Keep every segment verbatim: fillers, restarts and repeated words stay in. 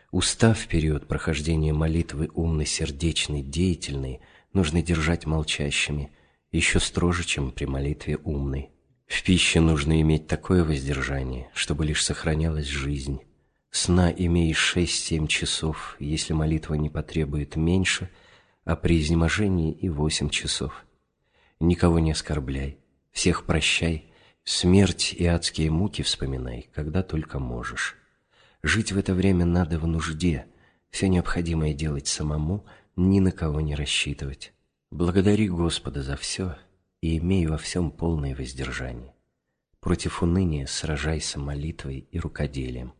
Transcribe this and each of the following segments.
Уста в период прохождения молитвы умно-сердечной, деятельной нужно держать молчащими, еще строже, чем при молитве умной. В пище нужно иметь такое воздержание, чтобы лишь сохранялась жизнь. Сна имей шесть-семь часов, если молитва не потребует меньше, а при изнеможении и восемь часов. Никого не оскорбляй, всех прощай, смерть и адские муки вспоминай, когда только можешь. Жить в это время надо в нужде, все необходимое делать самому, ни на кого не рассчитывать. Благодари Господа за все и имей во всем полное воздержание. Против уныния сражайся молитвой и рукоделием.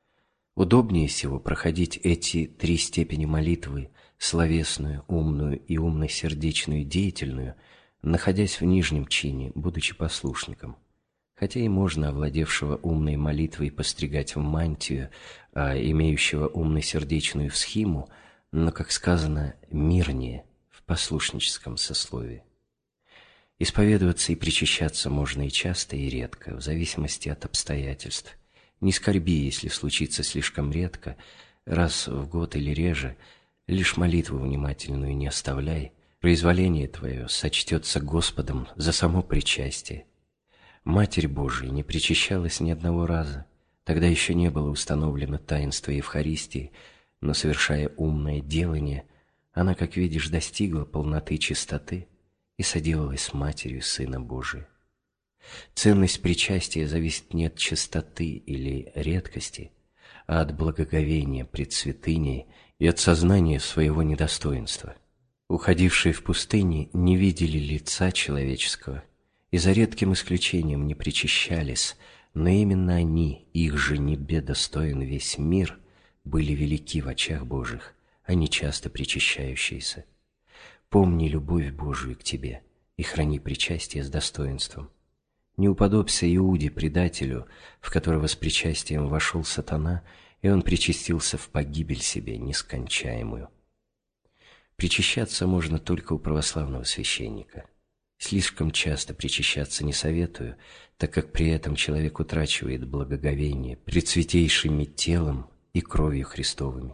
Удобнее всего проходить эти три степени молитвы, словесную, умную и умно-сердечную деятельную, находясь в нижнем чине, будучи послушником. Хотя и можно овладевшего умной молитвой постригать в мантию, а имеющего умно-сердечную в схиму, но, как сказано, мирнее в послушническом сословии. Исповедоваться и причащаться можно и часто, и редко, в зависимости от обстоятельств. Не скорби, если случится слишком редко, раз в год или реже, лишь молитву внимательную не оставляй, произволение твое сочтется Господом за само причастие. Матерь Божия не причащалась ни одного раза, тогда еще не было установлено таинство Евхаристии, но, совершая умное делание, она, как видишь, достигла полноты чистоты и соделалась с Матерью Сына Божия. Ценность причастия зависит не от чистоты или редкости, а от благоговения пред святыней и от сознания своего недостоинства. Уходившие в пустыне не видели лица человеческого и за редким исключением не причащались, но именно они, их же небе достоин весь мир, были велики в очах Божьих, а не часто причащающиеся. Помни любовь Божию к тебе и храни причастие с достоинством. Не уподобься Иуде, предателю, в которого с причастием вошел сатана, и он причастился в погибель себе нескончаемую. Причащаться можно только у православного священника. Слишком часто причащаться не советую, так как при этом человек утрачивает благоговение пред святейшими телом и кровью Христовыми.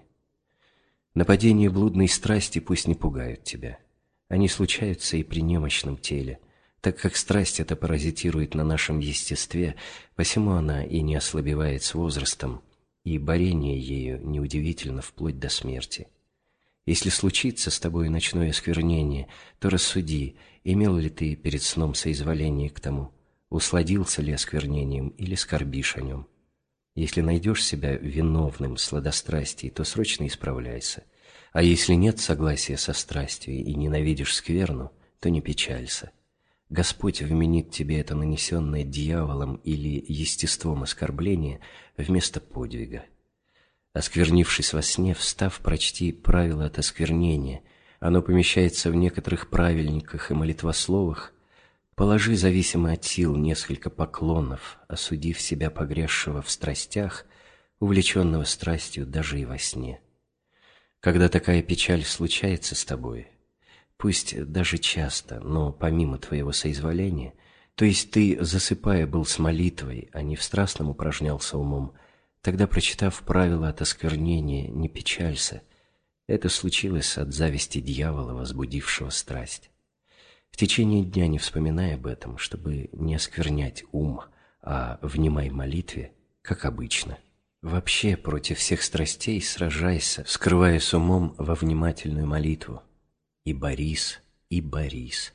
Нападения блудной страсти пусть не пугают тебя. Они случаются и при немощном теле, так как страсть эта паразитирует на нашем естестве, посему она и не ослабевает с возрастом, и борение ею неудивительно вплоть до смерти. Если случится с тобой ночное осквернение, то рассуди, имел ли ты перед сном соизволение к тому, усладился ли осквернением или скорбишь о нем. Если найдешь себя виновным в сладострастии, то срочно исправляйся, а если нет согласия со страстью и ненавидишь скверну, то не печалься. Господь вменит тебе это нанесенное дьяволом или естеством оскорбление вместо подвига. Осквернившись во сне, встав, прочти правила от осквернения. Оно помещается в некоторых правильниках и молитвословах. Положи, зависимо от сил, несколько поклонов, осудив себя погрязшего в страстях, увлеченного страстью даже и во сне. Когда такая печаль случается с тобой, пусть даже часто, но помимо твоего соизволения, то есть ты, засыпая, был с молитвой, а не в страстном упражнялся умом, тогда, прочитав правила от осквернения, не печалься. Это случилось от зависти дьявола, возбудившего страсть. В течение дня не вспоминай об этом, чтобы не осквернять ум, а внимай молитве, как обычно. Вообще против всех страстей сражайся, скрываясь умом во внимательную молитву. И борись, и борись.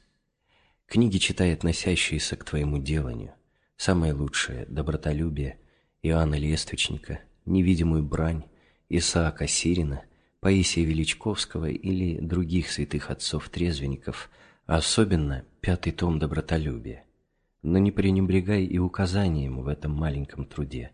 Книги читай, относящиеся к твоему деланию. Самое лучшее — добротолюбие, Иоанна Лествичника, невидимую брань, Исаака Сирина, Паисия Величковского или других святых отцов-трезвенников, а особенно пятый том добротолюбия. Но не пренебрегай и указанием в этом маленьком труде.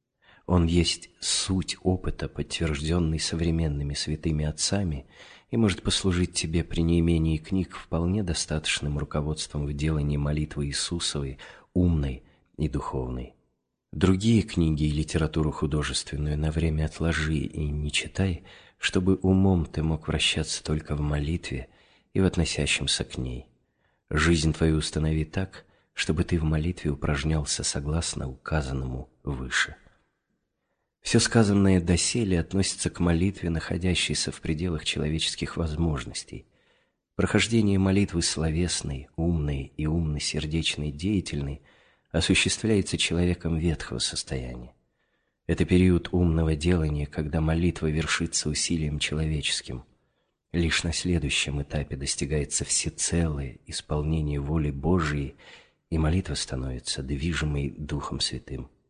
Он есть суть опыта, подтвержденный современными святыми отцами, и может послужить тебе при неимении книг вполне достаточным руководством в делании молитвы Иисусовой, умной и духовной. Другие книги и литературу художественную на время отложи и не читай, чтобы умом ты мог вращаться только в молитве и в относящемся к ней. Жизнь твою установи так, чтобы ты в молитве упражнялся согласно указанному выше. Все сказанное доселе относится к молитве, находящейся в пределах человеческих возможностей. Прохождение молитвы словесной, умной и умно-сердечной деятельной осуществляется человеком ветхого состояния. Это период умного делания, когда молитва вершится усилием человеческим. Лишь на следующем этапе достигается всецелое исполнение воли Божией, и молитва становится движимой Духом Святым.